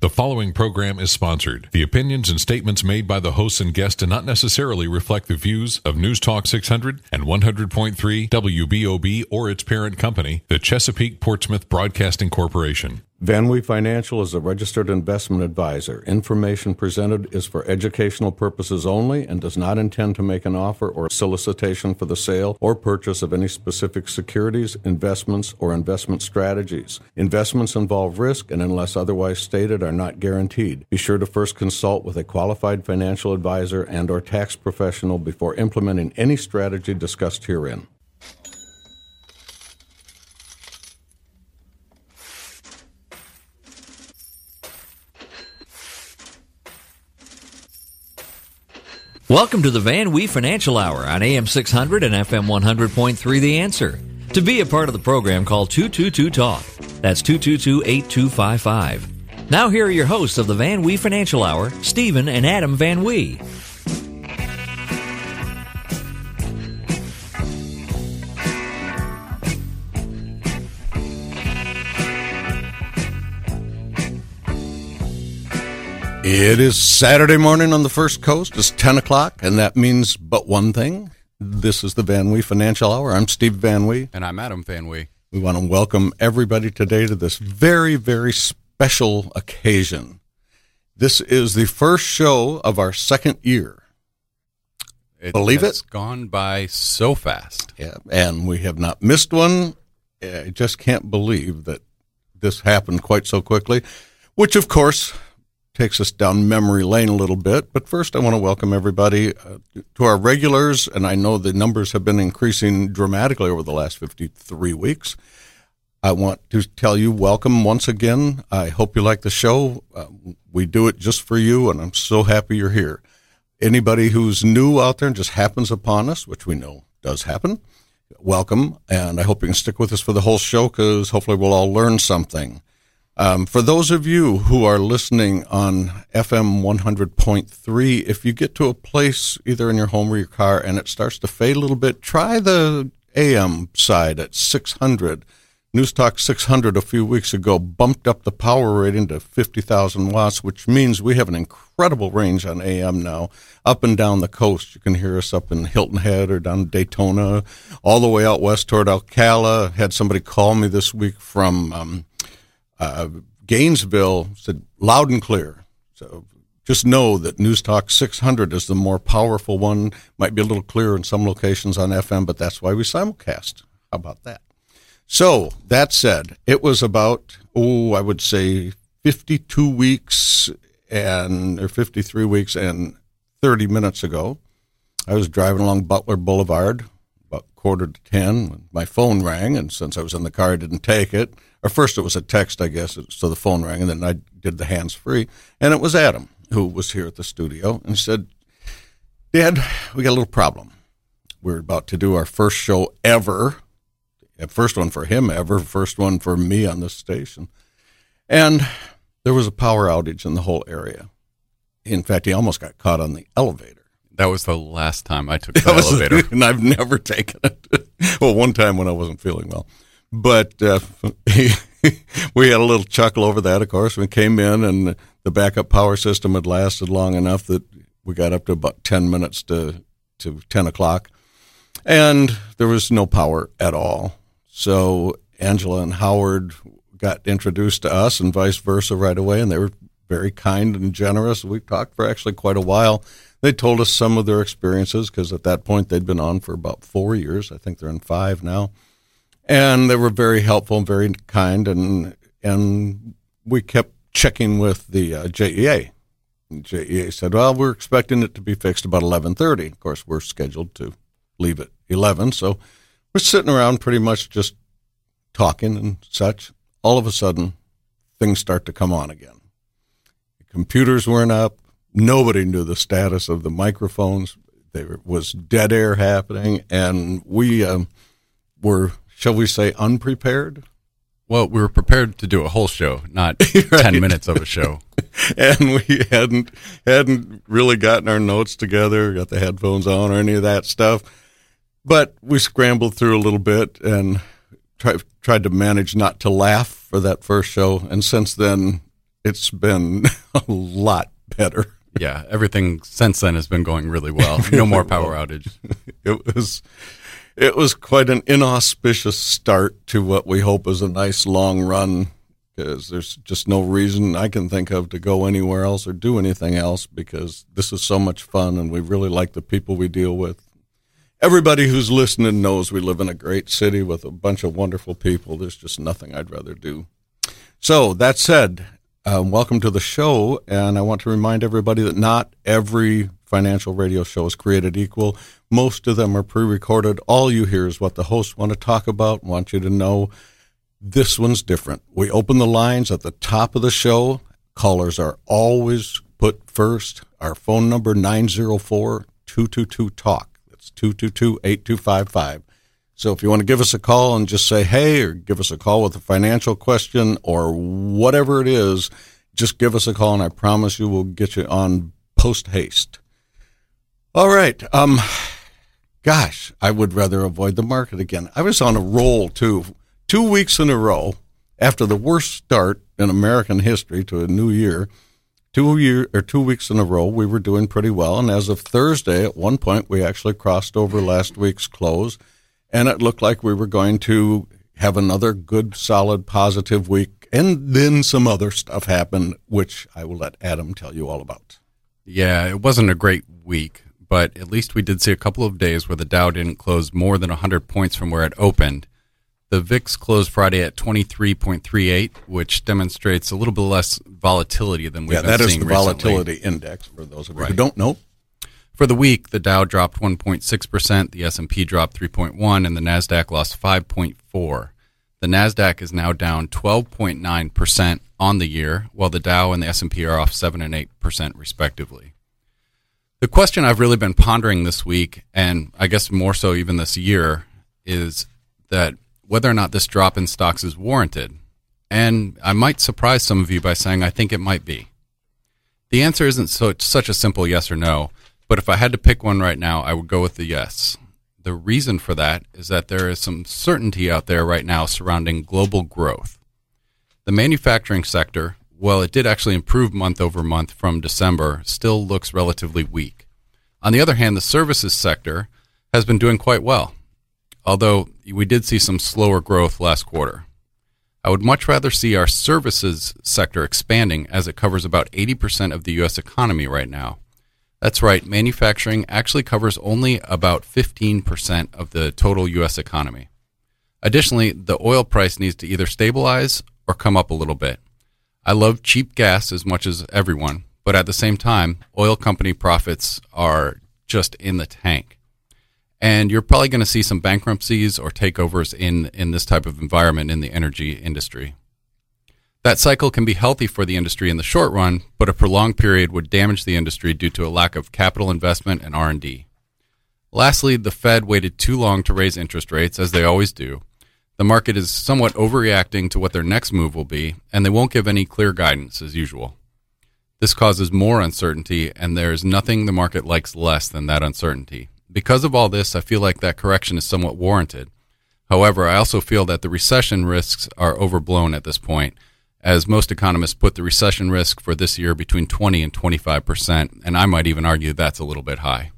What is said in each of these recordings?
The following program is sponsored. The opinions and statements made by the hosts and guests do not necessarily reflect the views of News Talk 600 and 100.3 WBOB or its parent company, the Chesapeake Portsmouth Broadcasting Corporation. VanWee Financial is a registered investment advisor. Information presented is for educational purposes only and does not intend to make an offer or solicitation for the sale or purchase of any specific securities, investments, or investment strategies. Investments involve risk and, unless otherwise stated, are not guaranteed. Be sure to first consult with a qualified financial advisor and/or tax professional before implementing any strategy discussed herein. Welcome to the VanWee Financial Hour on AM 600 and FM 100.3 The Answer. To be a part of the program, call 222-TALK. That's 222-8255. Now here are your hosts of the VanWee Financial Hour, Stephen and Adam VanWee. It is Saturday morning on the First Coast. It's 10 o'clock, and that means but one thing. This is the VanWee Financial Hour. I'm Steve VanWee. And I'm Adam VanWee. We want to welcome everybody today to this very, very special occasion. This is the first show of our second year. Believe it? It's gone by so fast. Yeah, and we have not missed one. I just can't believe that this happened quite so quickly, which, of course, takes us down memory lane a little bit. But first, I want to welcome everybody to our regulars, and I know the numbers have been increasing dramatically over the last 53 weeks. I want to tell you welcome once again. I hope you like the show. We do it just for you, and I'm so happy you're here. Anybody who's new out there and just happens upon us, which we know does happen, welcome, and I hope you can stick with us for the whole show because hopefully we'll all learn something. For those of you who are listening on FM 100.3, if you get to a place either in your home or your car and it starts to fade a little bit, try the AM side at 600. News Talk 600 a few weeks ago bumped up the power rating to 50,000 watts, which means we have an incredible range on AM now, up and down the coast. You can hear us up in Hilton Head or down Daytona, all the way out west toward Ocala. Had somebody call me this week from Gainesville, said loud and clear. So just know that News Talk 600 is the more powerful one. Might be a little clearer in some locations on FM, but that's why we simulcast. How about that? So that said, it was about, I would say 52 weeks or 53 weeks and 30 minutes ago. I was driving along Butler Boulevard about 9:45 when my phone rang, and since I was in the car, I didn't take it. Or first it was a text, I guess, so the phone rang, and then I did the hands-free. And it was Adam, who was here at the studio, and said, Dad, we got a little problem. We're about to do our first show ever, first one for him ever, first one for me on this station. And there was a power outage in the whole area. In fact, he almost got caught on the elevator. That was the last time I took the elevator. And I've never taken it. Well, one time when I wasn't feeling well. But we had a little chuckle over that, of course. We came in, and the backup power system had lasted long enough that we got up to about 10 minutes to 10 o'clock. And there was no power at all. So Angela and Howard got introduced to us and vice versa right away, and they were very kind and generous. We talked for actually quite a while. They told us some of their experiences because at that point they'd been on for about 4 years. I think they're in 5 now. And they were very helpful and very kind, and we kept checking with the JEA. And JEA said, well, we're expecting it to be fixed about 11:30. Of course, we're scheduled to leave at 11, so we're sitting around pretty much just talking and such. All of a sudden, things start to come on again. The computers weren't up. Nobody knew the status of the microphones. There was dead air happening, and we were, shall we say, unprepared? Well, we were prepared to do a whole show, not 10 minutes of a show. And we hadn't really gotten our notes together, got the headphones on or any of that stuff. But we scrambled through a little bit and tried to manage not to laugh for that first show. And since then, it's been a lot better. Yeah, everything since then has been going really well. No more power outage. It was quite an inauspicious start to what we hope is a nice long run, because there's just no reason I can think of to go anywhere else or do anything else, because this is so much fun and we really like the people we deal with. Everybody who's listening knows we live in a great city with a bunch of wonderful people. There's just nothing I'd rather do. So that said, welcome to the show, and I want to remind everybody that not every financial radio show is created equal. Most of them are pre-recorded. All you hear is what the hosts want to talk about, want you to know. This one's different. We open the lines at the top of the show. Callers are always put first. Our phone number, 904-222-TALK. 222-8255. So if you want to give us a call and just say, hey, or give us a call with a financial question or whatever it is, just give us a call and I promise you we'll get you on post haste. All right. Gosh, I would rather avoid the market again. I was on a roll too. 2 weeks in a row after the worst start in American history to a new year. 2 weeks in a row, we were doing pretty well. And as of Thursday, at one point, we actually crossed over last week's close. And it looked like we were going to have another good, solid, positive week. And then some other stuff happened, which I will let Adam tell you all about. Yeah, it wasn't a great week, but at least we did see a couple of days where the Dow didn't close more than 100 points from where it opened. The VIX closed Friday at 23.38, which demonstrates a little bit less volatility than we've been seeing recently. Yeah, that is the volatility index, for those of you who don't know. For the week, the Dow dropped 1.6%, the S&P dropped 3.1%, and the NASDAQ lost 5.4%. The NASDAQ is now down 12.9% on the year, while the Dow and the S&P are off 7% and 8% respectively. The question I've really been pondering this week, and I guess more so even this year, is that whether or not this drop in stocks is warranted. And I might surprise some of you by saying I think it might be. The answer isn't such a simple yes or no, but if I had to pick one right now, I would go with the yes. The reason for that is that there is some certainty out there right now surrounding global growth. The manufacturing sector, while it did actually improve month over month from December, still looks relatively weak. On the other hand, the services sector has been doing quite well, although we did see some slower growth last quarter. I would much rather see our services sector expanding, as it covers about 80% of the U.S. economy right now. That's right, manufacturing actually covers only about 15% of the total U.S. economy. Additionally, the oil price needs to either stabilize or come up a little bit. I love cheap gas as much as everyone, but at the same time, oil company profits are just in the tank. And you're probably going to see some bankruptcies or takeovers in this type of environment in the energy industry. That cycle can be healthy for the industry in the short run, but a prolonged period would damage the industry due to a lack of capital investment and R&D. Lastly, the Fed waited too long to raise interest rates, as they always do. The market is somewhat overreacting to what their next move will be, and they won't give any clear guidance as usual. This causes more uncertainty, and there is nothing the market likes less than that uncertainty. Because of all this, I feel like that correction is somewhat warranted. However, I also feel that the recession risks are overblown at this point, as most economists put the recession risk for this year between 20 and 25%, and I might even argue that's a little bit high.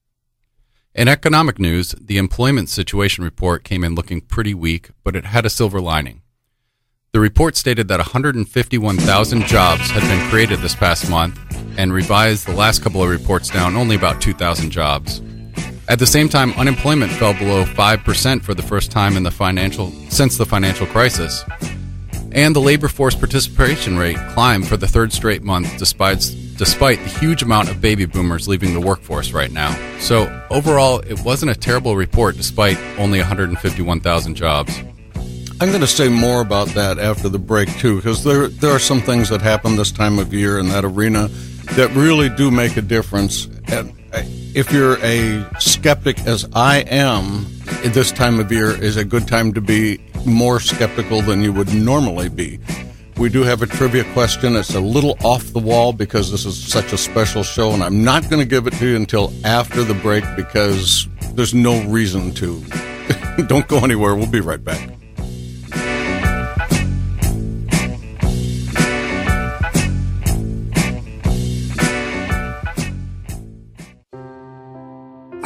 In economic news, the employment situation report came in looking pretty weak, but it had a silver lining. The report stated that 151,000 jobs had been created this past month, and revised the last couple of reports down only about 2,000 jobs. At the same time, unemployment fell below 5% for the first time since the financial crisis. And the labor force participation rate climbed for the third straight month despite the huge amount of baby boomers leaving the workforce right now. So overall, it wasn't a terrible report despite only 151,000 jobs. I'm going to say more about that after the break, too, because there are some things that happen this time of year in that arena that really do make a difference. And if you're a skeptic, as I am, this time of year is a good time to be more skeptical than you would normally be. We do have a trivia question. It's a little off the wall because this is such a special show, and I'm not going to give it to you until after the break because there's no reason to. Don't go anywhere. We'll be right back.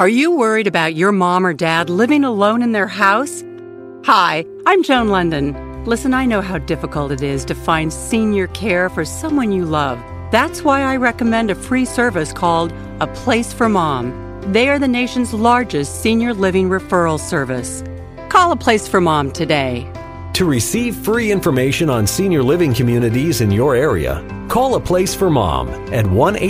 Are you worried about your mom or dad living alone in their house? Hi, I'm Joan London. Listen, I know how difficult it is to find senior care for someone you love. That's why I recommend a free service called A Place for Mom. They are the nation's largest senior living referral service. Call A Place for Mom today. To receive free information on senior living communities in your area, call A Place for Mom at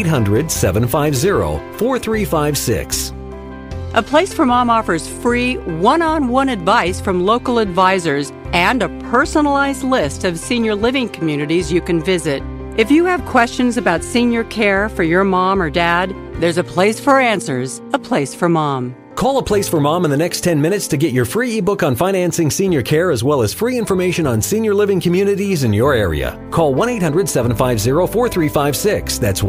1-800-750-4356. A Place for Mom offers free one-on-one advice from local advisors and a personalized list of senior living communities you can visit. If you have questions about senior care for your mom or dad, there's a place for answers, A Place for Mom. Call A Place for Mom in the next 10 minutes to get your free ebook on financing senior care as well as free information on senior living communities in your area. Call 1-800-750-4356. That's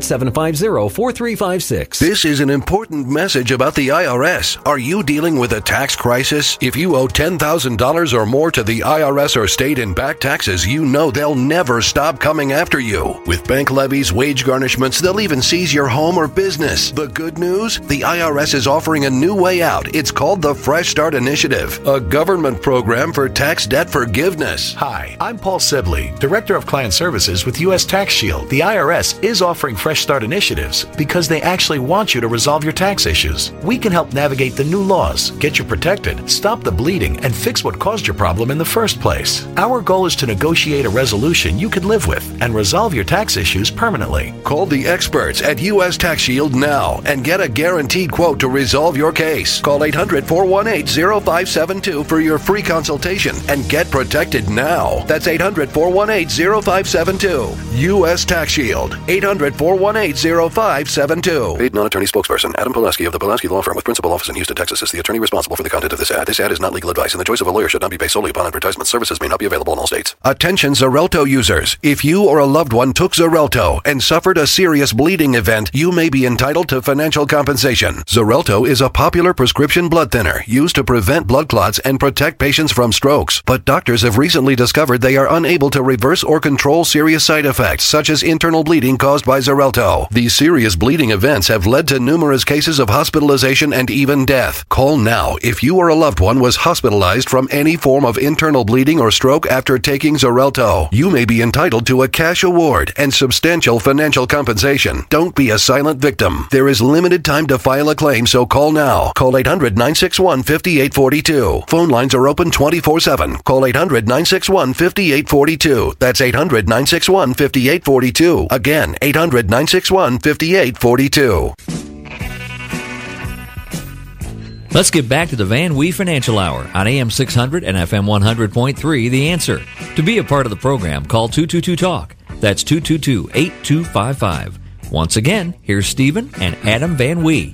1-800-750-4356. This is an important message about the IRS. Are you dealing with a tax crisis? If you owe $10,000 or more to the IRS or state in back taxes, you know they'll never stop coming after you. With bank levies, wage garnishments, they'll even seize your home or business. The good news? The IRS is offering a new way out. It's called the Fresh Start Initiative, a government program for tax debt forgiveness. Hi, I'm Paul Sibley, Director of Client Services with U.S. Tax Shield. The IRS is offering Fresh Start initiatives because they actually want you to resolve your tax issues. We can help navigate the new laws, get you protected, stop the bleeding, and fix what caused your problem in the first place. Our goal is to negotiate a resolution you can live with and resolve your tax issues permanently. Call the experts at U.S. Tax Shield now and get a guaranteed quote to resolve your case. Call 800-418-0572 for your free consultation and get protected now. That's 800-418-0572. U.S. Tax Shield. 800-418-0572. Paid non-attorney spokesperson Adam Pulaski of the Pulaski Law Firm with principal office in Houston, Texas is the attorney responsible for the content of this ad. This ad is not legal advice and the choice of a lawyer should not be based solely upon advertisement. Services may not be available in all states. Attention Xarelto users. If you or a loved one took Xarelto and suffered a serious bleeding event, you may be entitled to financial compensation. Xarelto is a popular prescription blood thinner used to prevent blood clots and protect patients from strokes. But doctors have recently discovered they are unable to reverse or control serious side effects such as internal bleeding caused by Xarelto. These serious bleeding events have led to numerous cases of hospitalization and even death. Call now if you or a loved one was hospitalized from any form of internal bleeding or stroke after taking Xarelto. You may be entitled to a cash award and substantial financial compensation. Don't be a silent victim. There is limited time to file a claim, so call now. Call 800-961-5842. Phone lines are open 24/7. Call 800-961-5842. That's 800-961-5842. Again, 800-961-5842. Let's get back to the Van Wee Financial Hour on AM 600 and FM 100.3, The Answer. To be a part of the program, call 222-TALK. That's 222-8255. Once again, here's Stephen and Adam Van Wee.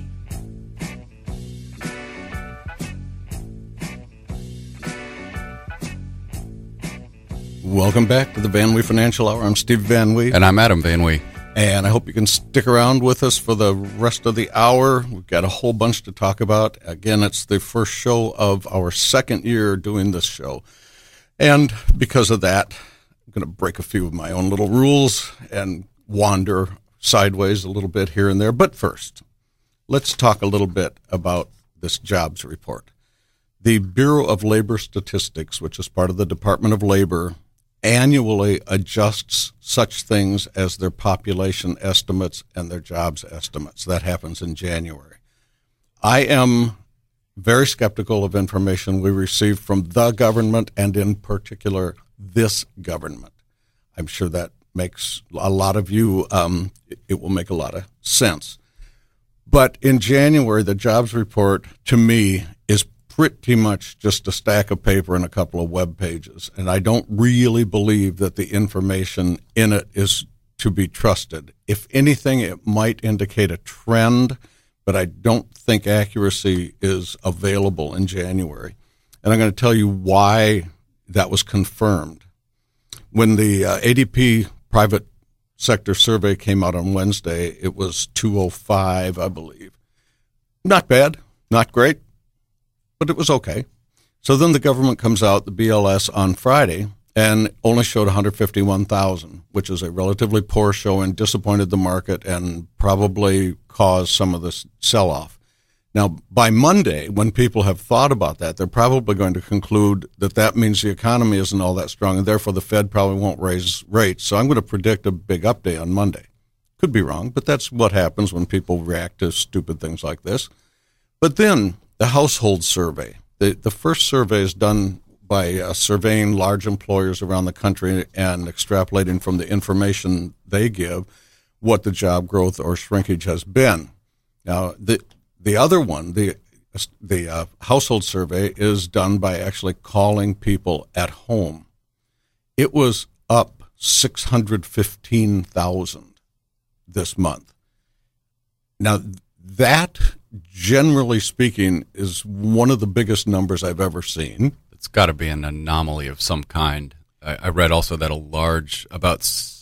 Welcome back to the Van Wee Financial Hour. I'm Steve Van Wee. And I'm Adam Van Wee. And I hope you can stick around with us for the rest of the hour. We've got a whole bunch to talk about. Again, it's the first show of our second year doing this show. And because of that, I'm going to break a few of my own little rules and wander sideways a little bit here and there. But first, let's talk a little bit about this jobs report. The Bureau of Labor Statistics, which is part of the Department of Labor, annually adjusts such things as their population estimates and their jobs estimates. That happens in January. I am very skeptical of information we receive from the government and in particular this government. I'm sure that makes a lot of you, it will make a lot of sense. But in January, the jobs report to me is pretty much just a stack of paper and a couple of web pages. And I don't really believe that the information in it is to be trusted. If anything, it might indicate a trend, but I don't think accuracy is available in January. And I'm going to tell you why that was confirmed. When the ADP private sector survey came out on Wednesday, it was 205, I believe. Not bad, not great, but it was okay. So then the government comes out, the BLS, on Friday, and only showed 151,000, which is a relatively poor showing, disappointed the market, and probably caused some of this sell-off. Now, by Monday, when people have thought about that, they're probably going to conclude that means the economy isn't all that strong, and therefore the Fed probably won't raise rates. So I'm going to predict a big update on Monday. Could be wrong, but that's what happens when people react to stupid things like this. But then the household survey. The first survey is done by surveying large employers around the country and extrapolating from the information they give what the job growth or shrinkage has been. Now, the other one, the household survey, is done by actually calling people at home. It was up 615,000 this month. Now, that, generally speaking, is one of the biggest numbers I've ever seen. It's got to be an anomaly of some kind. I read also that about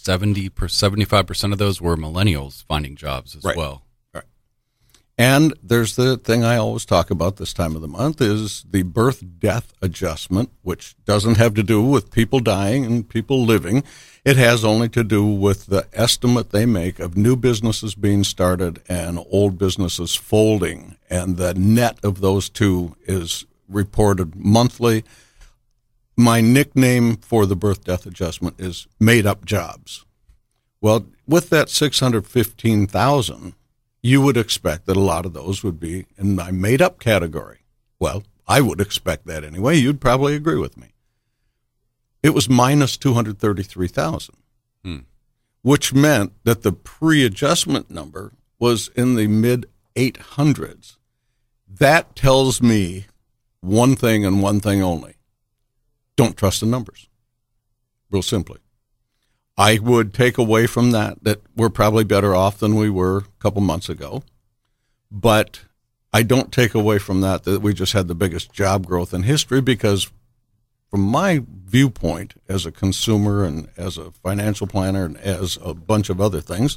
75% of those were millennials finding jobs as well. Right. And there's the thing I always talk about this time of the month is the birth-death adjustment, which doesn't have to do with people dying and people living. It has only to do with the estimate they make of new businesses being started and old businesses folding. And the net of those two is reported monthly. My nickname for the birth-death adjustment is made-up jobs. Well, with that 615,000, you would expect that a lot of those would be in my made-up category. Well, I would expect that anyway. You'd probably agree with me. It was minus 233,000, which meant that the pre-adjustment number was in the mid-800s. That tells me one thing and one thing only. Don't trust the numbers, real simply. I would take away from that we're probably better off than we were a couple months ago. But I don't take away from that we just had the biggest job growth in history, because from my viewpoint as a consumer and as a financial planner and as a bunch of other things,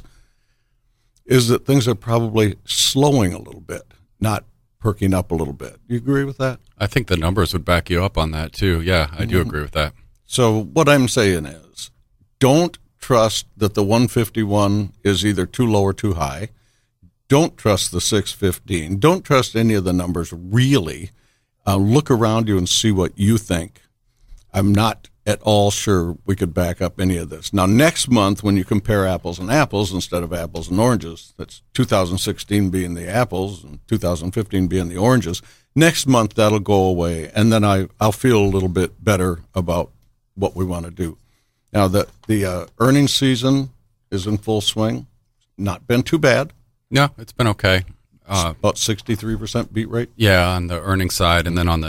is that things are probably slowing a little bit, not perking up a little bit. You agree with that? I think the numbers would back you up on that too. Yeah, I do agree with that. So what I'm saying is, don't trust that the 151 is either too low or too high. Don't trust the 615. Don't trust any of the numbers, really. Look around you and see what you think. I'm not at all sure we could back up any of this. Now, next month, when you compare apples and apples instead of apples and oranges, that's 2016 being the apples and 2015 being the oranges, next month that'll go away, and then I'll feel a little bit better about what we want to do. Now, the earnings season is in full swing. Not been too bad. No, it's been okay. About 63% beat rate. Yeah, on the earnings side, and then on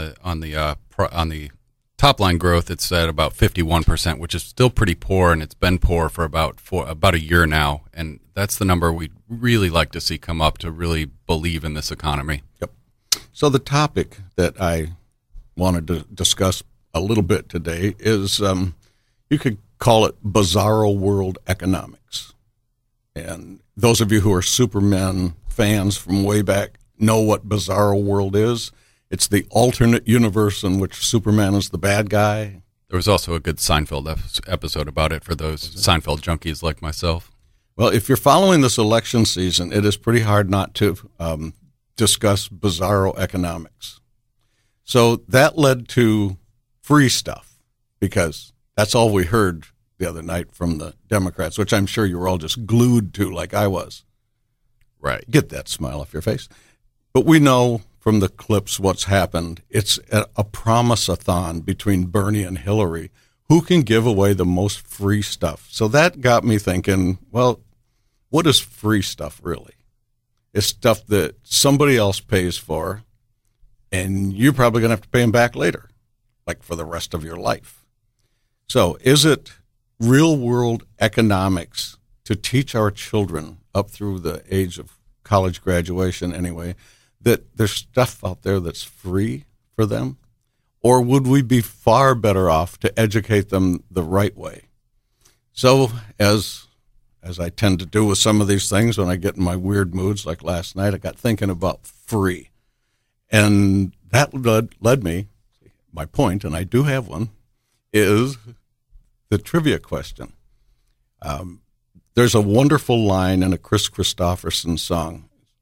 the top line growth, it's at about 51%, which is still pretty poor, and it's been poor for about a year now. And that's the number we'd really like to see come up to really believe in this economy. Yep. So the topic that I wanted to discuss a little bit today is you could call it bizarro world economics. And those of you who are Superman fans from way back know what bizarro world is. It's the alternate universe in which Superman is the bad guy. There was also a good Seinfeld episode about it for those Seinfeld junkies like myself. Well, if you're following this election season, it is pretty hard not to discuss bizarro economics. So that led to free stuff, because that's all we heard the other night from the Democrats, which I'm sure you were all just glued to like I was. Right. Get that smile off your face. But we know from the clips what's happened. It's a promise-a-thon between Bernie and Hillary. Who can give away the most free stuff? So that got me thinking, well, what is free stuff really? It's stuff that somebody else pays for, and you're probably going to have to pay them back later, like for the rest of your life. So is it real-world economics to teach our children up through the age of college graduation anyway, that there's stuff out there that's free for them? Or would we be far better off to educate them the right way? So as I tend to do with some of these things when I get in my weird moods, like last night, I got thinking about free. And that led me, my point, and I do have one, is the trivia question. There's a wonderful line in a Chris Christopherson song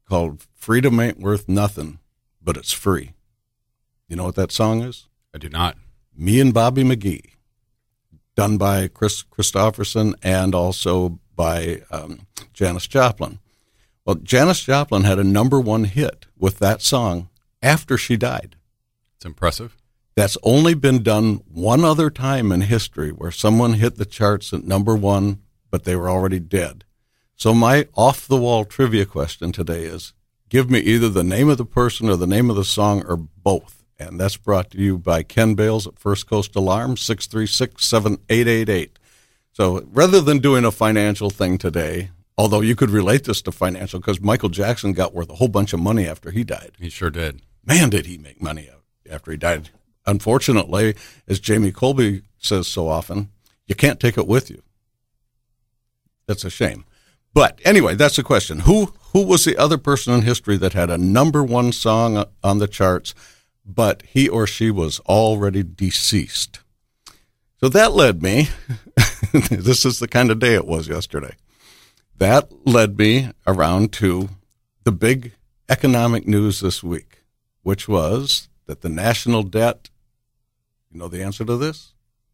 called Freedom Ain't Worth Nothing, but It's Free. You know what that song is? I do not. Me and Bobby McGee, done by Chris Christopherson and also by Janis Joplin. Well, Janis Joplin had a number one hit with that song after she died. It's impressive. That's only been done one other time in history where someone hit the charts at number one, but they were already dead. So my off-the-wall trivia question today is, give me either the name of the person or the name of the song or both. And that's brought to you by Ken Bales at First Coast Alarm, 636-7888. So rather than doing a financial thing today, although you could relate this to financial because Michael Jackson got worth a whole bunch of money after he died. He sure did. Man, did he make money after he died. Unfortunately, as Jamie Colby says so often, you can't take it with you. That's a shame. But anyway, that's the question. Who was the other person in history that had a number one song on the charts, but he or she was already deceased? So that led me, this is the kind of day it was yesterday. That led me around to the big economic news this week, which was that the national debt, you know the answer to this?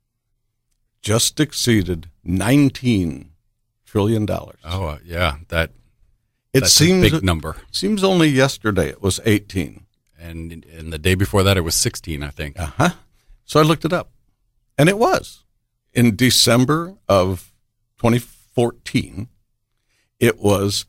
Just exceeded $19 trillion. Oh, yeah. That's seems a big number. Seems only yesterday it was 18. And the day before that, it was 16, I think. Uh-huh. So I looked it up. And it was. In December of 2014, it was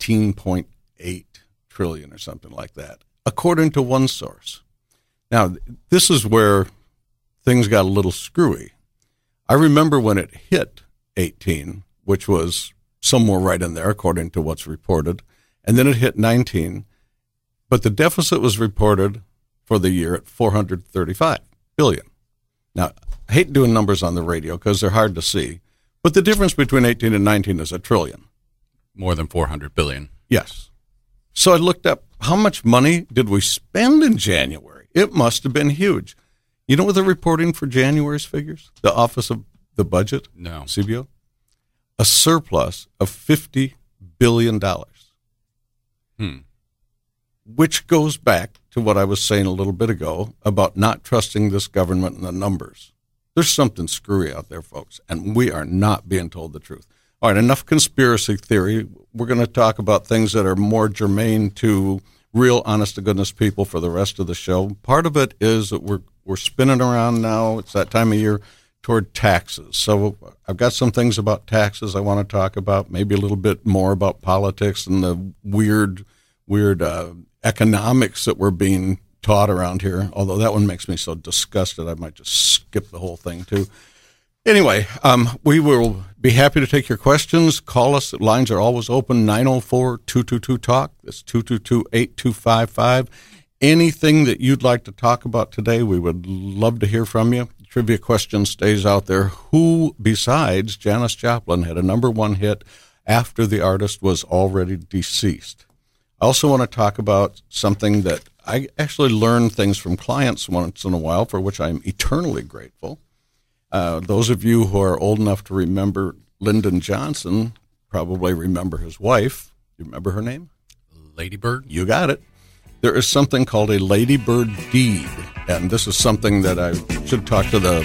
18.8 trillion or something like that, according to one source. Now, this is where things got a little screwy. I remember when it hit 18, which was somewhere right in there, according to what's reported, and then it hit 19, but the deficit was reported for the year at 435 billion. Now, I hate doing numbers on the radio because they're hard to see, but the difference between 18 and 19 is $1 trillion. More than 400 billion. Yes. So I looked up how much money did we spend in January. It must have been huge. You know what they're reporting for January's figures? The Office of the Budget? No. CBO? A surplus of $50 billion. Which goes back to what I was saying a little bit ago about not trusting this government and the numbers. There's something screwy out there, folks, and we are not being told the truth. All right, enough conspiracy theory. We're going to talk about things that are more germane to real, honest-to-goodness people for the rest of the show. Part of it is that we're spinning around now. It's that time of year toward taxes. So I've got some things about taxes I want to talk about, maybe a little bit more about politics and the weird economics that we're being taught around here, although that one makes me so disgusted I might just skip the whole thing too. Anyway, we will be happy to take your questions. Call us. Lines are always open, 904-222-TALK. That's 222-8255. Anything that you'd like to talk about today, we would love to hear from you. The trivia question stays out there. Who, besides Janis Joplin, had a number one hit after the artist was already deceased? I also want to talk about something that I actually learn things from clients once in a while, for which I'm eternally grateful. Those of you who are old enough to remember Lyndon Johnson probably remember his wife. You remember her name? Lady Bird? You got it. There is something called a Lady Bird deed, and this is something that I should talk to the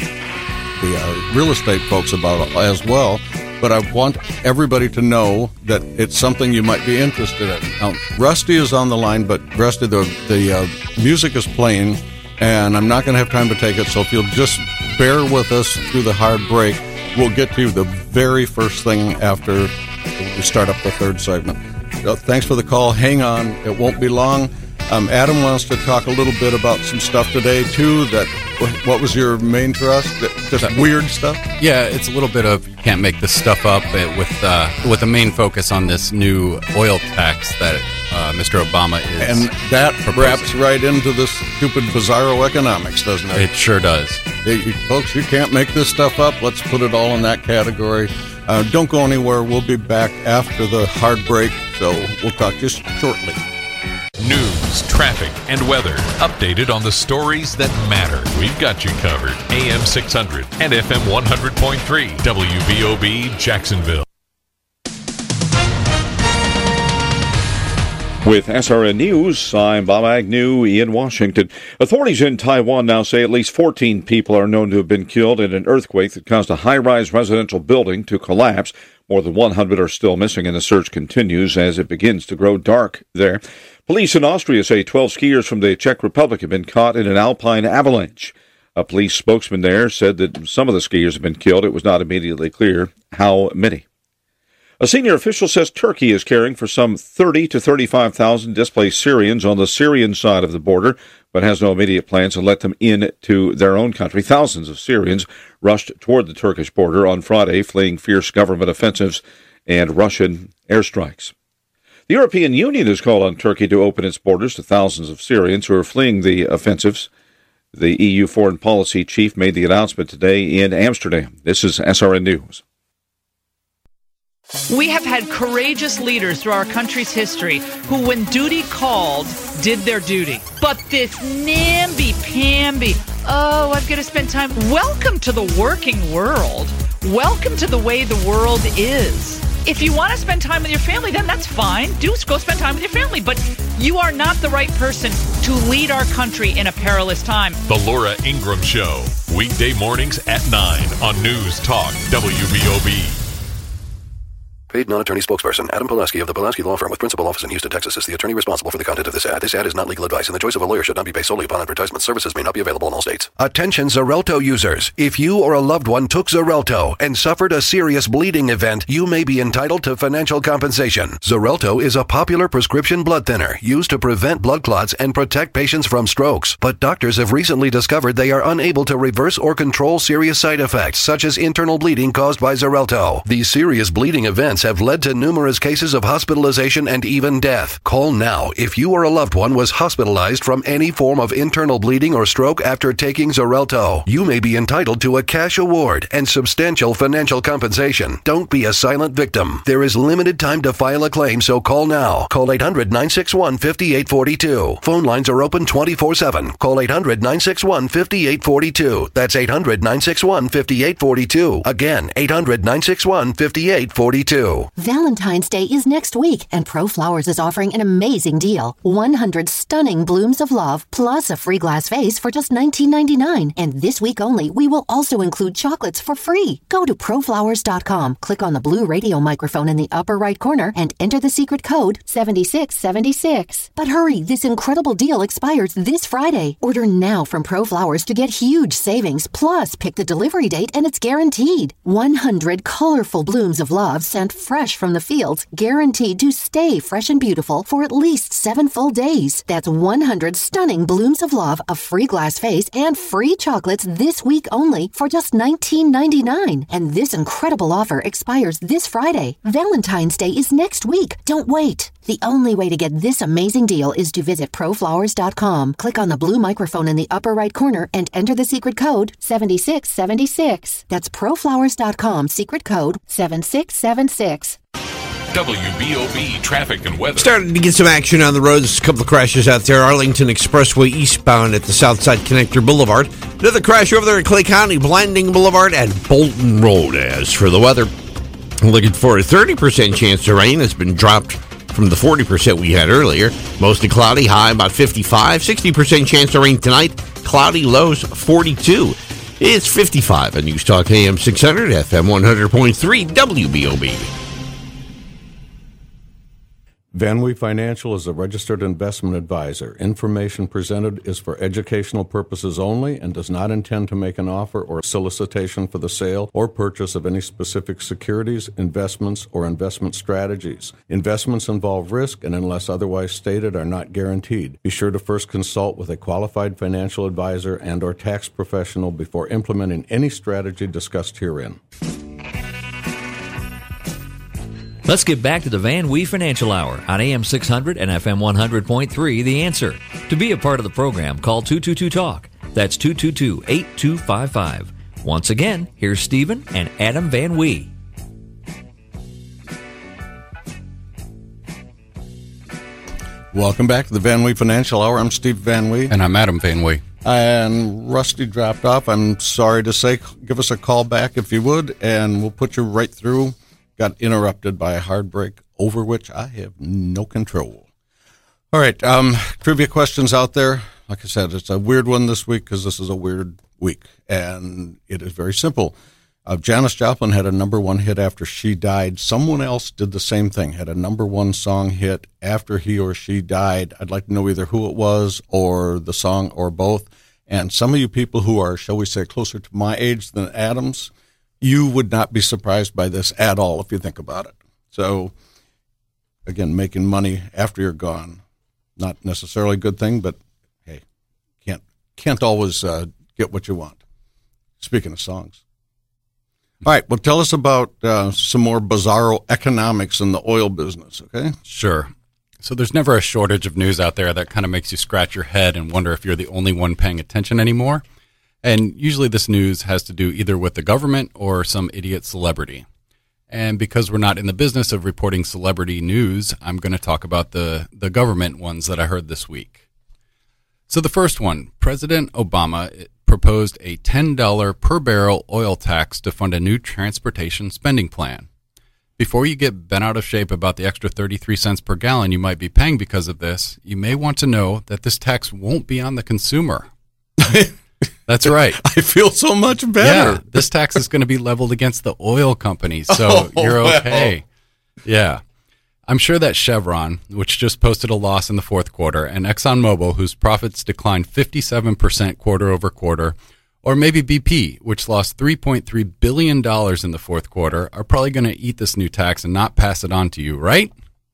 real estate folks about as well. But I want everybody to know that it's something you might be interested in. Now, Rusty is on the line, but Rusty, the music is playing, and I'm not going to have time to take it, so if you'll just bear with us through the hard break, we'll get to the very first thing after we start up the third segment. So thanks for the call. Hang on. It won't be long. Adam wants to talk a little bit about some stuff today, too. What was your main thrust? Just weird stuff? Yeah, it's a little bit of you can't make this stuff up with a main focus on this new oil tax that Mr. Obama is And that proposing. wraps right into this stupid bizarro economics, doesn't it? It sure does. Hey, folks, you can't make this stuff up. Let's put it all in that category. Don't go anywhere. We'll be back after the hard break, so we'll talk just shortly. News, traffic, and weather. Updated on the stories that matter. We've got you covered. AM 600 and FM 100.3. WBOB Jacksonville. With SRN News, I'm Bob Agnew in Washington. Authorities in Taiwan now say at least 14 people are known to have been killed in an earthquake that caused a high-rise residential building to collapse. More than 100 are still missing, and the search continues as it begins to grow dark there. Police in Austria say 12 skiers from the Czech Republic have been caught in an alpine avalanche. A police spokesman there said that some of the skiers have been killed. It was not immediately clear how many. A senior official says Turkey is caring for some 30 to 35,000 displaced Syrians on the Syrian side of the border, but has no immediate plans to let them in to their own country. Thousands of Syrians rushed toward the Turkish border on Friday, fleeing fierce government offensives and Russian airstrikes. The European Union has called on Turkey to open its borders to thousands of Syrians who are fleeing the offensives. The EU foreign policy chief made the announcement today in Amsterdam. This is SRN News. We have had courageous leaders through our country's history who, when duty called, did their duty. But this namby-pamby, I've got to spend time. Welcome to the working world. Welcome to the way the world is. If you want to spend time with your family, then that's fine. Go spend time with your family. But you are not the right person to lead our country in a perilous time. The Laura Ingraham Show, weekday mornings at 9 on News Talk WBOB. Paid non-attorney spokesperson Adam Pulaski of the Pulaski Law Firm with principal office in Houston, Texas is the attorney responsible for the content of this ad. This ad is not legal advice, and the choice of a lawyer should not be based solely upon advertisement. Services may not be available in all states. Attention Xarelto users. If you or a loved one took Xarelto and suffered a serious bleeding event, you may be entitled to financial compensation. Xarelto is a popular prescription blood thinner used to prevent blood clots and protect patients from strokes. But doctors have recently discovered they are unable to reverse or control serious side effects, such as internal bleeding caused by Xarelto. These serious bleeding events have led to numerous cases of hospitalization and even death. Call now if you or a loved one was hospitalized from any form of internal bleeding or stroke after taking Xarelto. You may be entitled to a cash award and substantial financial compensation. Don't be a silent victim. There is limited time to file a claim, so call now. Call 800-961-5842. Phone lines are open 24/7. Call 800-961-5842. That's 800-961-5842. Again, 800-961-5842. Valentine's Day is next week, and ProFlowers is offering an amazing deal. 100 stunning blooms of love, plus a free glass vase for just $19.99. And this week only, we will also include chocolates for free. Go to ProFlowers.com, click on the blue radio microphone in the upper right corner, and enter the secret code 7676. But hurry, this incredible deal expires this Friday. Order now from ProFlowers to get huge savings, plus pick the delivery date and it's guaranteed. 100 colorful blooms of love sent fresh from the fields, guaranteed to stay fresh and beautiful for at least 7 full days. That's 100 stunning blooms of love, a free glass vase, and free chocolates this week only for just $19.99. And this incredible offer expires this Friday. Valentine's Day is next week. Don't wait. The only way to get this amazing deal is to visit ProFlowers.com. Click on the blue microphone in the upper right corner and enter the secret code 7676. That's ProFlowers.com, secret code 7676. WBOB traffic and weather. Starting to get some action on the roads. A couple of crashes out there. Arlington Expressway eastbound at the Southside Connector Boulevard. Another crash over there at Clay County, Blanding Boulevard and Bolton Road. As for the weather, looking for a 30% chance of rain. It's been dropped from the 40% we had earlier. Mostly cloudy, high about 55. 60% chance of rain tonight. Cloudy, lows 42. It's 55 on News Talk AM 600, FM 100.3, WBOB. Van Wee Financial is a registered investment advisor. Information presented is for educational purposes only and does not intend to make an offer or solicitation for the sale or purchase of any specific securities, investments, or investment strategies. Investments involve risk and, unless otherwise stated, are not guaranteed. Be sure to first consult with a qualified financial advisor and or tax professional before implementing any strategy discussed herein. Let's get back to the Van Wee Financial Hour on AM 600 and FM 100.3, The Answer. To be a part of the program, call 222-TALK. That's 222-8255. Once again, here's Stephen and Adam Van Wee. Welcome back to the Van Wee Financial Hour. I'm Steve Van Wee. And I'm Adam Van Wee. And Rusty dropped off. I'm sorry to say, give us a call back if you would, and we'll put you right through. Got interrupted by a hard break over which I have no control. All right, trivia questions out there. Like I said, it's a weird one this week because this is a weird week, and it is very simple. Janis Joplin had a number one hit after she died. Someone else did the same thing, had a number one song hit after he or she died. I'd like to know either who it was or the song or both. And some of you people who are, shall we say, closer to my age than Adam's, you would not be surprised by this at all if you think about it. So, again, making money after you're gone, not necessarily a good thing, but hey, can't always get what you want. Speaking of songs. All right, well, tell us about some more bizarro economics in the oil business, okay? Sure. So there's never a shortage of news out there that kind of makes you scratch your head and wonder if you're the only one paying attention anymore. And usually this news has to do either with the government or some idiot celebrity. And because we're not in the business of reporting celebrity news, I'm going to talk about the government ones that I heard this week. So the first one, President Obama proposed a $10 per barrel oil tax to fund a new transportation spending plan. Before you get bent out of shape about the extra 33 cents per gallon you might be paying because of this, you may want to know that this tax won't be on the consumer. That's right. I feel so much better. Yeah, this tax is going to be leveled against the oil companies, so you're okay. Well. Yeah. I'm sure that Chevron, which just posted a loss in the fourth quarter, and ExxonMobil, whose profits declined 57% quarter over quarter, or maybe BP, which lost $3.3 billion in the fourth quarter, are probably going to eat this new tax and not pass it on to you, right?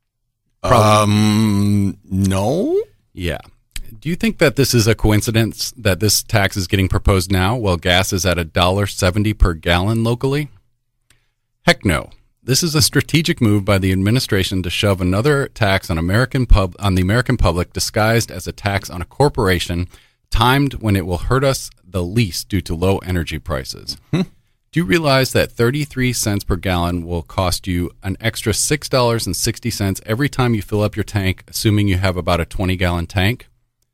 No. Yeah. Do you think that this is a coincidence that this tax is getting proposed now while gas is at $1.70 per gallon locally? Heck no. This is a strategic move by the administration to shove another tax on the American public disguised as a tax on a corporation, timed when it will hurt us the least due to low energy prices. Do you realize that 33 cents per gallon will cost you an extra $6.60 every time you fill up your tank, assuming you have about a 20-gallon tank?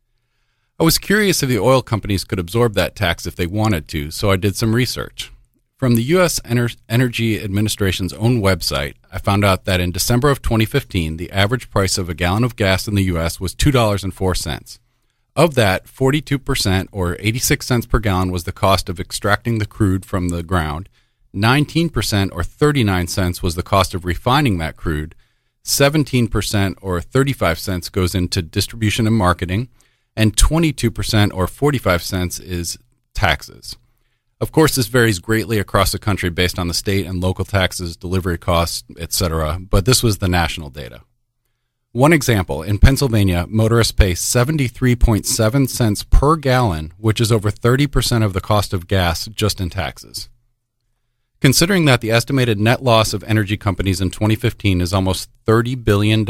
I was curious if the oil companies could absorb that tax if they wanted to, so I did some research. From the U.S. Energy Administration's own website, I found out that in December of 2015, the average price of a gallon of gas in the U.S. was $2.04. Of that, 42%, or 86 cents per gallon, was the cost of extracting the crude from the ground. 19%, or 39 cents, was the cost of refining that crude. 17%, or 35 cents, goes into distribution and marketing. And 22%, or 45 cents, is taxes. Of course, this varies greatly across the country based on the state and local taxes, delivery costs, etc., but this was the national data. One example, in Pennsylvania, motorists pay 73.7 cents per gallon, which is over 30% of the cost of gas just in taxes. Considering that the estimated net loss of energy companies in 2015 is almost $30 billion,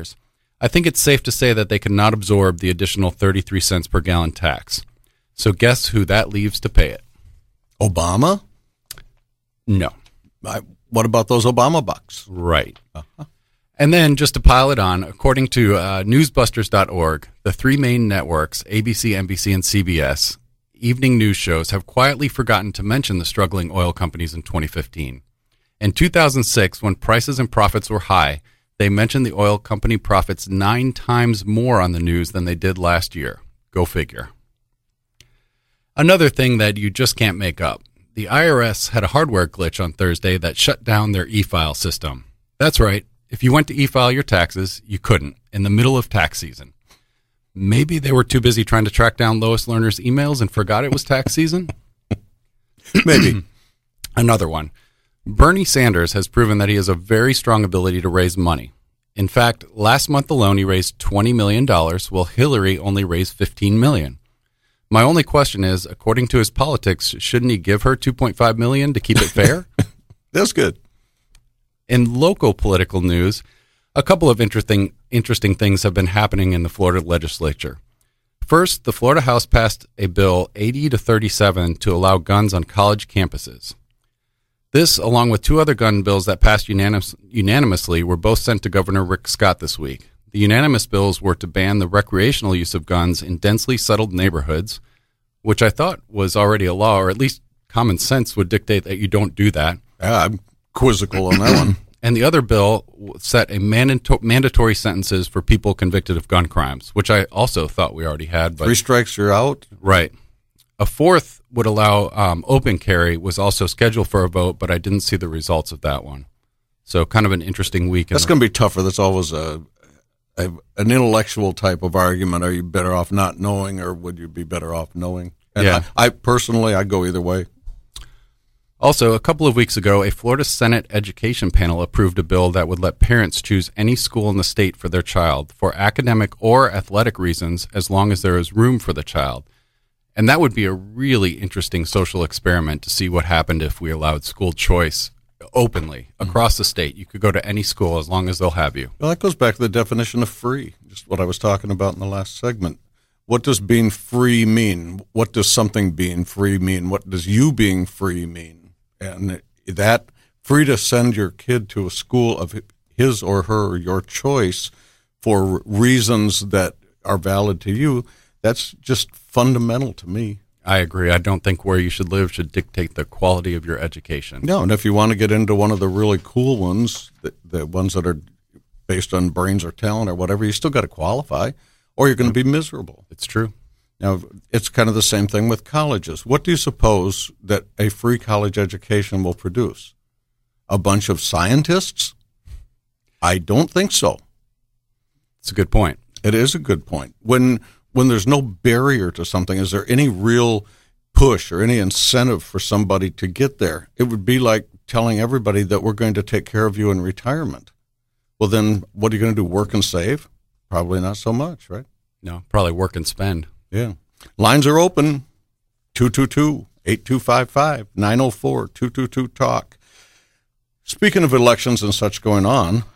I think it's safe to say that they could not absorb the additional 33 cents per gallon tax. So guess who that leaves to pay it? Obama? No. What about those Obama bucks? Right. And then just to pile it on, according to newsbusters.org, the three main networks, ABC, NBC, and CBS, evening news shows have quietly forgotten to mention the struggling oil companies in 2015. In 2006, when prices and profits were high, they mentioned the oil company profits 9 times more on the news than they did last year. Go figure. Another thing that you just can't make up. The IRS had a hardware glitch on Thursday that shut down their e-file system. That's right. If you went to e-file your taxes, you couldn't in the middle of tax season. Maybe they were too busy trying to track down Lois Lerner's emails and forgot it was tax season? Maybe. Another one. Bernie Sanders has proven that he has a very strong ability to raise money. In fact, last month alone he raised $20 million, while Hillary only raised $15 million. My only question is, according to his politics, shouldn't he give her $2.5 million to keep it fair? That's good. In local political news, a couple of interesting things have been happening in the Florida legislature. First, the Florida House passed a bill 80-37 to allow guns on college campuses. This, along with 2 other gun bills that passed unanimously, were both sent to Governor Rick Scott this week. The unanimous bills were to ban the recreational use of guns in densely settled neighborhoods, which I thought was already a law, or at least common sense would dictate that you don't do that. I'm quizzical on that one. And the other bill set a mandatory sentences for people convicted of gun crimes, which I also thought we already had. But 3 strikes, you're out. Right. A fourth would allow open carry, was also scheduled for a vote, but I didn't see the results of that one. So kind of an interesting week. That's going to be tougher. That's always an intellectual type of argument. Are you better off not knowing, or would you be better off knowing? And yeah. I personally, I go either way. Also, a couple of weeks ago, a Florida Senate education panel approved a bill that would let parents choose any school in the state for their child for academic or athletic reasons, as long as there is room for the child. And that would be a really interesting social experiment to see what happened if we allowed school choice openly across the state. You could go to any school as long as they'll have you. Well, that goes back to the definition of free, just what I was talking about in the last segment. What does being free mean? What does something being free mean? What does you being free mean? And that free to send your kid to a school of his or her or your choice for reasons that are valid to you, that's just fundamental to me. I agree. I don't think where you should live should dictate the quality of your education. No, and if you want to get into one of the really cool ones, the ones that are based on brains or talent or whatever, you still got to qualify, or you're going to be miserable. It's true. Now, it's kind of the same thing with colleges. What do you suppose that a free college education will produce? A bunch of scientists? I don't think so. It's a good point. It is a good point. When there's no barrier to something, is there any real push or any incentive for somebody to get there? It would be like telling everybody that we're going to take care of you in retirement. Well, then what are you going to do, work and save? Probably not so much, right? No, probably work and spend. Yeah. Lines are open, 222-8255, 904-222-TALK. Speaking of elections and such going on,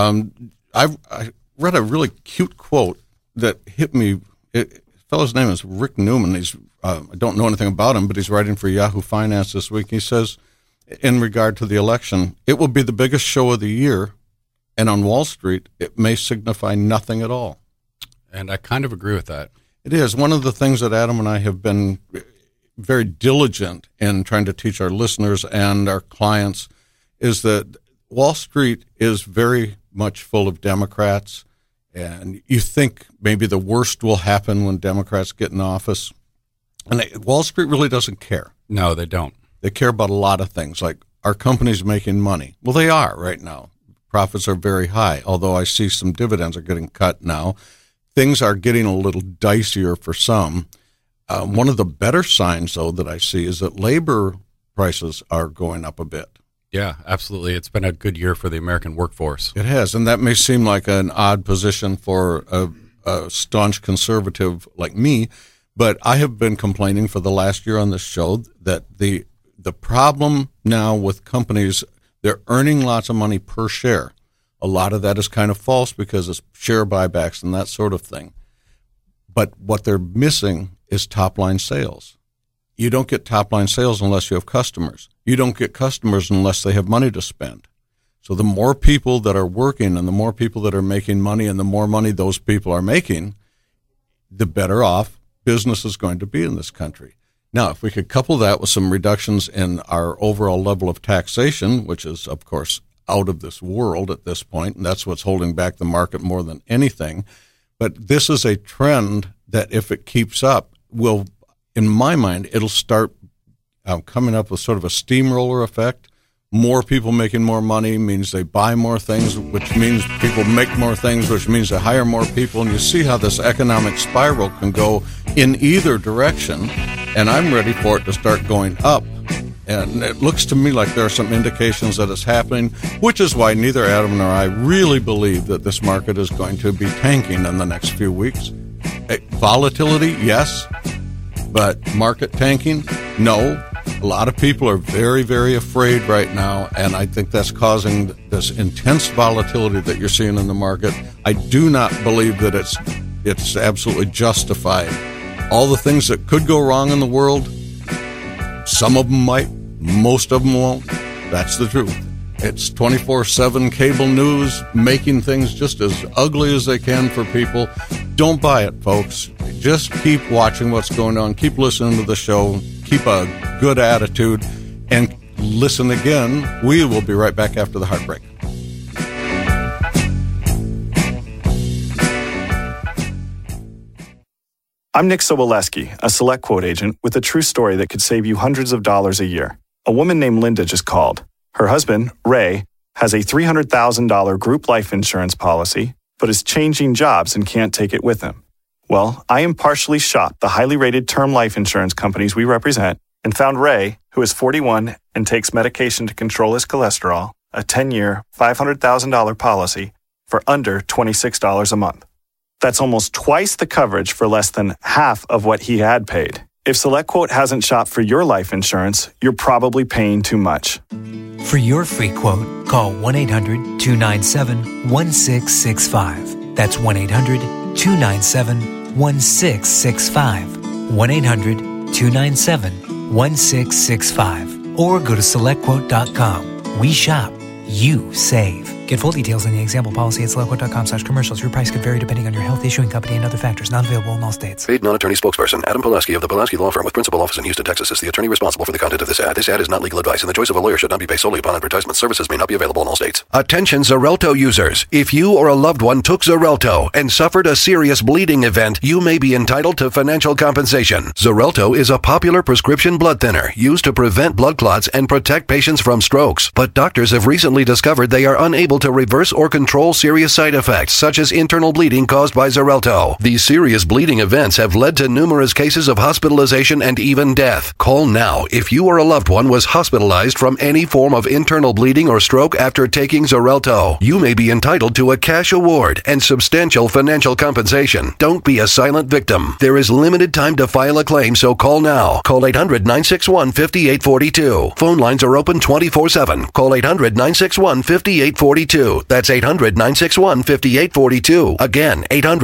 I read a really cute quote that hit me. The fellow's name is Rick Newman. I don't know anything about him, but he's writing for Yahoo Finance this week. He says, in regard to the election, it will be the biggest show of the year, and on Wall Street, it may signify nothing at all. And I kind of agree with that. It is. One of the things that Adam and I have been very diligent in trying to teach our listeners and our clients is that Wall Street is very much full of Democrats, and you think maybe the worst will happen when Democrats get in office. And Wall Street really doesn't care. No, they don't. They care about a lot of things, like are companies making money? Well, they are right now. Profits are very high, although I see some dividends are getting cut now. Things are getting a little dicier for some. One of the better signs, though, that I see is that labor prices are going up a bit. Yeah, absolutely. It's been a good year for the American workforce. It has, and that may seem like an odd position for a staunch conservative like me, but I have been complaining for the last year on this show that the problem now with companies, they're earning lots of money per share. A lot of that is kind of false because it's share buybacks and that sort of thing. But what they're missing is top-line sales. You don't get top-line sales unless you have customers. You don't get customers unless they have money to spend. So the more people that are working and the more people that are making money and the more money those people are making, the better off business is going to be in this country. Now, if we could couple that with some reductions in our overall level of taxation, which is, of course, out of this world at this point, and that's what's holding back the market more than anything. But this is a trend that if it keeps up, will, in my mind, it'll start coming up with sort of a steamroller effect. More people making more money means they buy more things, which means people make more things, which means they hire more people. And you see how this economic spiral can go in either direction. And I'm ready for it to start going up. And it looks to me like there are some indications that it's happening, which is why neither Adam nor I really believe that this market is going to be tanking in the next few weeks. Volatility, yes, but market tanking, no. A lot of people are very, very afraid right now, and I think that's causing this intense volatility that you're seeing in the market. I do not believe that it's absolutely justified. All the things that could go wrong in the world, some of them might, most of them won't. That's the truth. It's 24/7 cable news making things just as ugly as they can for people. Don't buy it, folks. Just keep watching what's going on. Keep listening to the show. Keep a good attitude and listen again. We will be right back after the heartbreak. I'm Nick Soboleski, a Select Quote agent with a true story that could save you hundreds of dollars a year. A woman named Linda just called. Her husband, Ray, has a $300,000 group life insurance policy, but is changing jobs and can't take it with him. Well, I impartially shopped the highly rated term life insurance companies we represent and found Ray, who is 41 and takes medication to control his cholesterol, a 10-year, $500,000 policy for under $26 a month. That's almost twice the coverage for less than half of what he had paid. If SelectQuote hasn't shopped for your life insurance, you're probably paying too much. For your free quote, call 1-800-297-1665. That's 1-800-297-1665. 1-800-297-1665. Or go to SelectQuote.com. We shop. You save. Get full details in the example policy at SelectQuote.com/commercials. Your price could vary depending on your health, issuing company, and other factors. Not available in all states. Paid non-attorney spokesperson Adam Pulaski of the Pulaski Law Firm with principal office in Houston, Texas is the attorney responsible for the content of this ad. This ad is not legal advice, and the choice of a lawyer should not be based solely upon advertisement. Services may not be available in all states. Attention Xarelto users. If you or a loved one took Xarelto and suffered a serious bleeding event, you may be entitled to financial compensation. Xarelto is a popular prescription blood thinner used to prevent blood clots and protect patients from strokes. But doctors have recently discovered they are unable to reverse or control serious side effects, such as internal bleeding caused by Xarelto. These serious bleeding events have led to numerous cases of hospitalization and even death. Call now if you or a loved one was hospitalized from any form of internal bleeding or stroke after taking Xarelto. You may be entitled to a cash award and substantial financial compensation. Don't be a silent victim. There is limited time to file a claim, so call now. Call 800-961-5842. Phone lines are open 24/7. Call 800-961-5842. That's 800-961-5842. Again,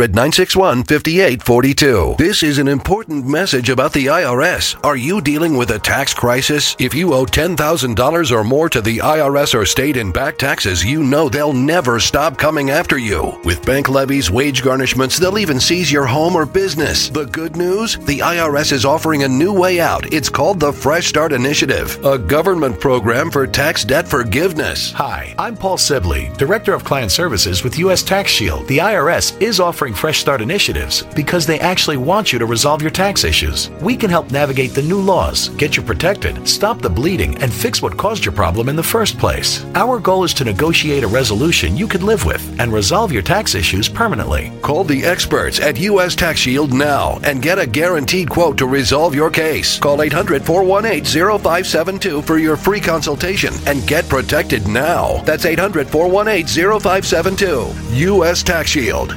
800-961-5842. This is an important message about the IRS. Are you dealing with a tax crisis? If you owe $10,000 or more to the IRS or state in back taxes, you know they'll never stop coming after you. With bank levies, wage garnishments, they'll even seize your home or business. The good news? The IRS is offering a new way out. It's called the Fresh Start Initiative, a government program for tax debt forgiveness. Hi, I'm Paul Sibley, Director of Client Services with U.S. Tax Shield. The IRS is offering Fresh Start initiatives because they actually want you to resolve your tax issues. We can help navigate the new laws, get you protected, stop the bleeding, and fix what caused your problem in the first place. Our goal is to negotiate a resolution you could live with and resolve your tax issues permanently. Call the experts at U.S. Tax Shield now and get a guaranteed quote to resolve your case. Call 800-418-0572 for your free consultation and get protected now. That's 800-418-0572. U.S. Tax Shield.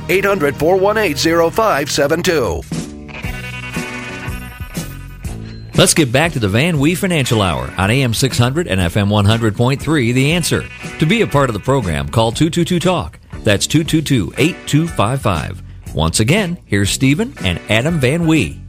800-418-0572. Let's get back to the Van Wee Financial Hour on AM 600 and FM 100.3, The Answer. To be a part of the program, call 222-TALK. That's 222-8255. Once again, here's Stephen and Adam Van Wee.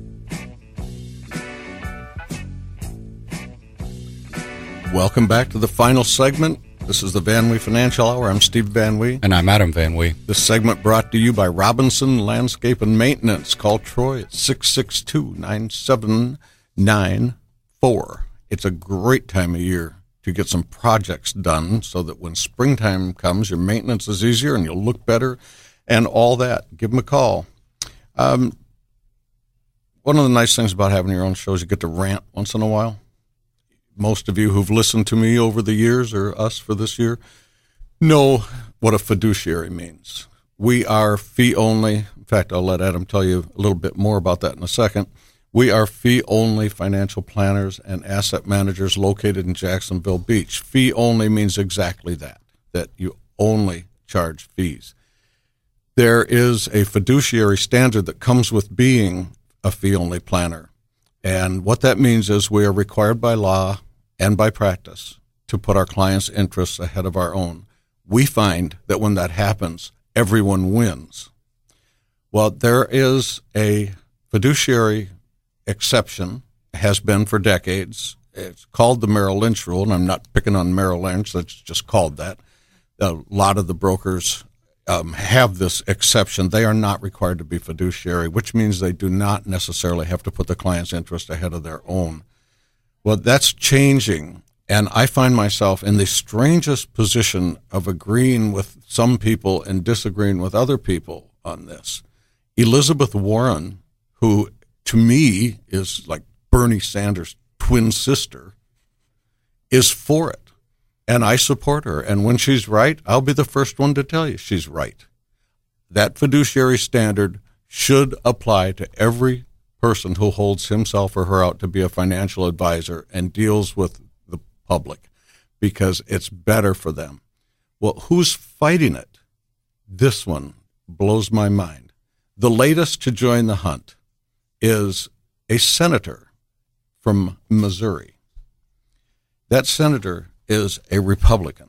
Welcome back to the final segment. This is the Van Wee Financial Hour. I'm Steve Van Wee. And I'm Adam Van Wee. This segment brought to you by Robinson Landscape and Maintenance. Call Troy at 662-9794. It's a great time of year to get some projects done so that when springtime comes, your maintenance is easier and you'll look better and all that. Give them a call. One of the nice things about having your own show is you get to rant once in a while. Most of you who've listened to me over the years, or us for this year, know what a fiduciary means. We are fee-only. In fact, I'll let Adam tell you a little bit more about that in a second. We are fee-only financial planners and asset managers located in Jacksonville Beach. Fee-only means exactly that you only charge fees. There is a fiduciary standard that comes with being a fee-only planner. And what that means is we are required by law and by practice to put our clients' interests ahead of our own. We find that when that happens, everyone wins. Well, there is a fiduciary exception, has been for decades. It's called the Merrill Lynch rule, and I'm not picking on Merrill Lynch. That's just called that. A lot of the brokers have this exception. They are not required to be fiduciary, which means they do not necessarily have to put the client's interest ahead of their own. Well, that's changing, and I find myself in the strangest position of agreeing with some people and disagreeing with other people on this. Elizabeth Warren, who to me is like Bernie Sanders' twin sister, is for it. And I support her. And when she's right, I'll be the first one to tell you she's right. That fiduciary standard should apply to every person who holds himself or her out to be a financial advisor and deals with the public, because it's better for them. Well, who's fighting it? This one blows my mind. The latest to join the hunt is a senator from Missouri. That senator is a Republican.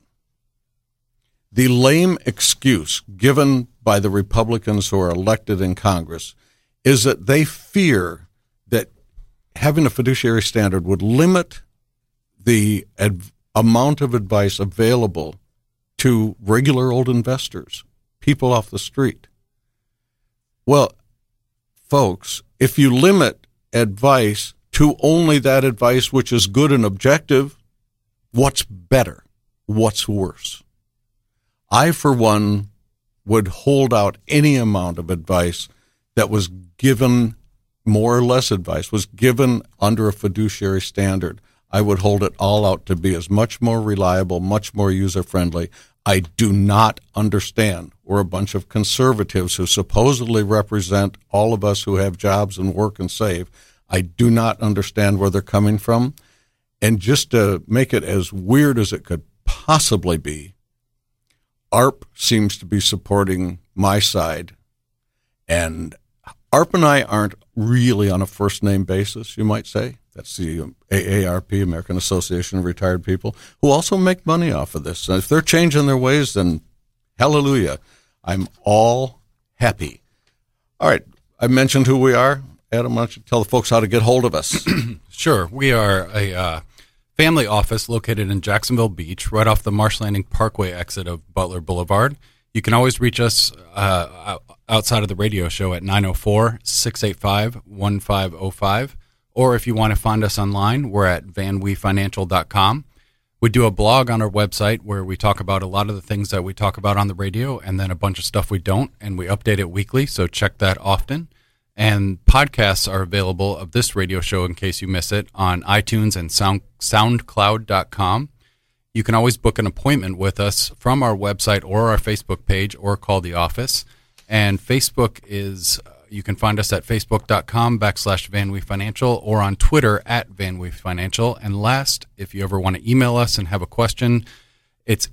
The lame excuse given by the Republicans who are elected in Congress is that they fear that having a fiduciary standard would limit the amount of advice available to regular old investors, people off the street. Well, folks, if you limit advice to only that advice which is good and objective, what's better? What's worse? I, for one, would hold out any amount of advice that was given, more or less advice, was given under a fiduciary standard. I would hold it all out to be as much more reliable, much more user-friendly. I do not understand. We're a bunch of conservatives who supposedly represent all of us who have jobs and work and save. I do not understand where they're coming from. And just to make it as weird as it could possibly be, ARP seems to be supporting my side. And ARP and I aren't really on a first-name basis, you might say. That's the AARP, American Association of Retired People, who also make money off of this. And if they're changing their ways, then hallelujah. I'm all happy. All right, I mentioned who we are. Adam, why don't you tell the folks how to get hold of us? Sure. We are a family office located in Jacksonville Beach, right off the Marsh Landing Parkway exit of Butler Boulevard. You can always reach us outside of the radio show at 904-685-1505. Or if you want to find us online, we're at vanweefinancial.com. We do a blog on our website where we talk about a lot of the things that we talk about on the radio and then a bunch of stuff we don't, and we update it weekly, so check that often. And podcasts are available of this radio show in case you miss it on iTunes and SoundCloud.com. You can always book an appointment with us from our website or our Facebook page or call the office. And Facebook is, you can find us at facebook.com/VanWeeFinancial or on Twitter at VanWeeFinancial. And last, if you ever want to email us and have a question, it's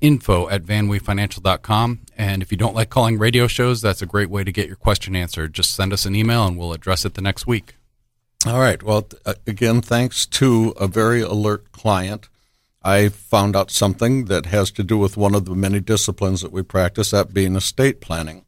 info@VanWeeFinancial.com. And if you don't like calling radio shows, that's a great way to get your question answered. Just send us an email and we'll address it the next week. All right. Well, again, thanks to a very alert client, I found out something that has to do with one of the many disciplines that we practice, that being estate planning.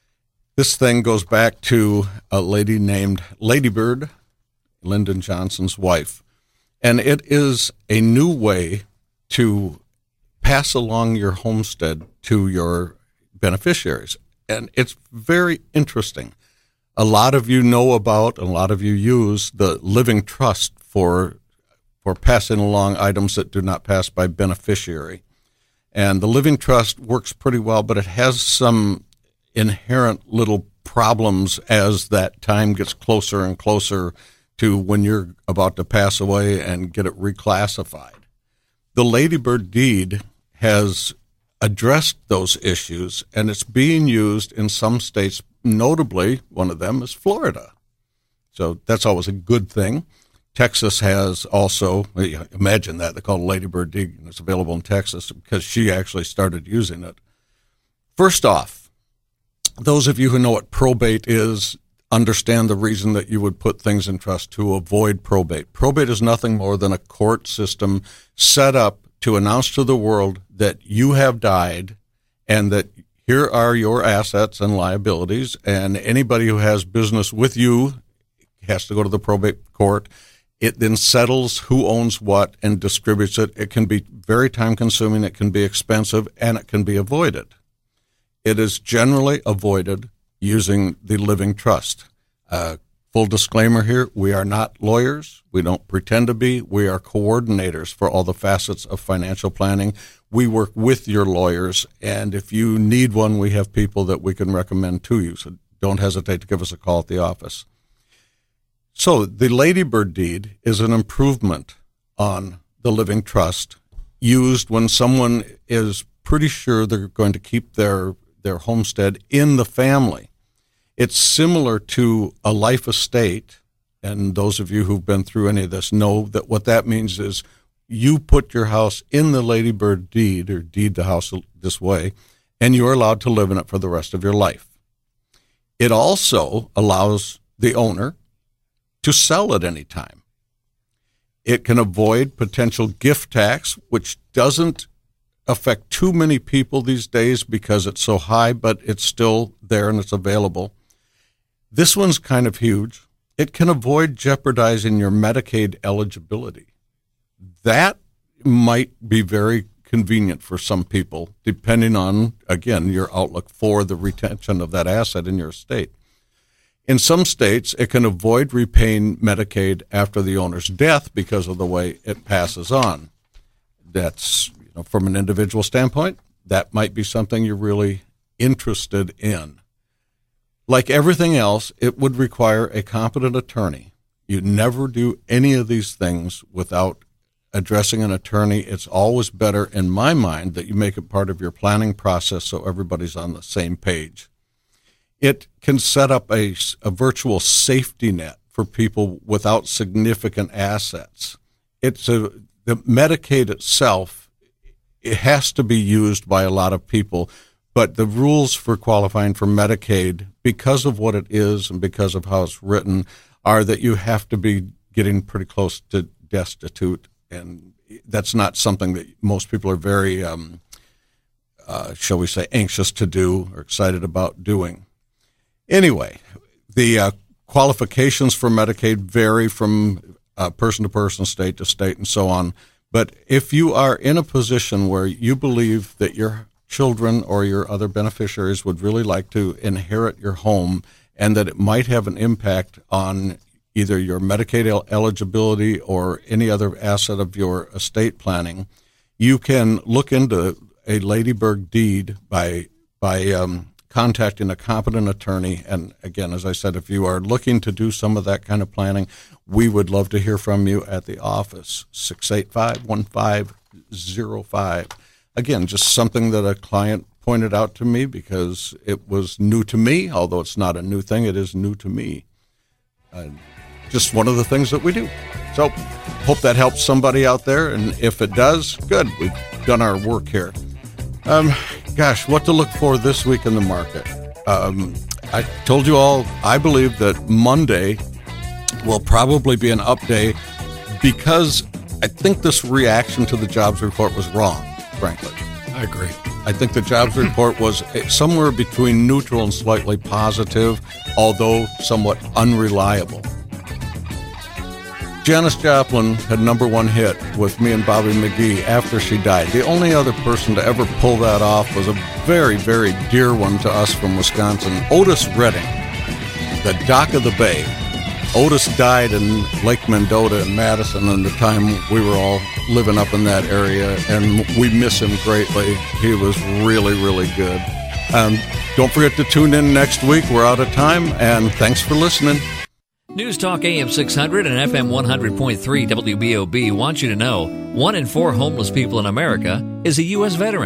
This thing goes back to a lady named Lady Bird, Lyndon Johnson's wife. And it is a new way to pass along your homestead to your beneficiaries. And it's very interesting. A lot of you know about, a lot of you use the living trust for passing along items that do not pass by beneficiary. And the living trust works pretty well, but it has some inherent little problems as that time gets closer and closer to when you're about to pass away and get it reclassified. The Lady Bird deed has addressed those issues, and it's being used in some states, notably one of them is Florida. So that's always a good thing. Texas has also, imagine that, they call it Lady Bird deed, and it's available in Texas because she actually started using it. First off, those of you who know what probate is understand the reason that you would put things in trust to avoid probate. Probate is nothing more than a court system set up to announce to the world that you have died and that here are your assets and liabilities, and anybody who has business with you has to go to the probate court. It then settles who owns what and distributes it. It can be very time-consuming, it can be expensive, and it can be avoided. It is generally avoided using the living trust. Full disclaimer here, we are not lawyers. We don't pretend to be. We are coordinators for all the facets of financial planning. We work with your lawyers, and if you need one, we have people that we can recommend to you. So don't hesitate to give us a call at the office. So the Ladybird deed is an improvement on the living trust used when someone is pretty sure they're going to keep their homestead in the family. It's similar to a life estate, and those of you who've been through any of this know that what that means is you put your house in the Ladybird deed, or deed the house this way, and you're allowed to live in it for the rest of your life. It also allows the owner to sell at any time. It can avoid potential gift tax, which doesn't affect too many people these days because it's so high, but it's still there and it's available. This one's kind of huge. It can avoid jeopardizing your Medicaid eligibility. That might be very convenient for some people, depending on, again, your outlook for the retention of that asset in your estate. In some states, it can avoid repaying Medicaid after the owner's death because of the way it passes on. That's, from an individual standpoint, that might be something you're really interested in. Like everything else, it would require a competent attorney. You never do any of these things without addressing an attorney. It's always better, in my mind, that you make it part of your planning process so everybody's on the same page. It can set up a virtual safety net for people without significant assets. The Medicaid itself, it has to be used by a lot of people, but the rules for qualifying for Medicaid, because of what it is and because of how it's written, are that you have to be getting pretty close to destitute, and that's not something that most people are very, shall we say, anxious to do or excited about doing. Anyway, the qualifications for Medicaid vary from person to person, state to state, and so on. But if you are in a position where you believe that your children or your other beneficiaries would really like to inherit your home and that it might have an impact on either your Medicaid eligibility or any other asset of your estate planning, you can look into a Ladybird deed by contacting a competent attorney. And again, as I said, if you are looking to do some of that kind of planning, we would love to hear from you at the office, 685-1505. Again, just something that a client pointed out to me because it was new to me, although it's not a new thing, it is new to me. Just one of the things that we do. So hope that helps somebody out there, and if it does, good, we've done our work here. Gosh, what to look for this week in the market. I told you all, I believe that Monday will probably be an up day because I think this reaction to the jobs report was wrong, frankly. I agree. I think the jobs report was somewhere between neutral and slightly positive, although somewhat unreliable. Janis Joplin had #1 hit with Me and Bobby McGee after she died. The only other person to ever pull that off was a very, very dear one to us from Wisconsin, Otis Redding, the Dock of the Bay. Otis died in Lake Mendota in Madison in the time we were all living up in that area, and we miss him greatly. He was really, really good. Don't forget to tune in next week. We're out of time, and thanks for listening. News Talk AM 600 and FM 100.3 WBOB wants you to know 1 in 4 homeless people in America is a U.S. veteran.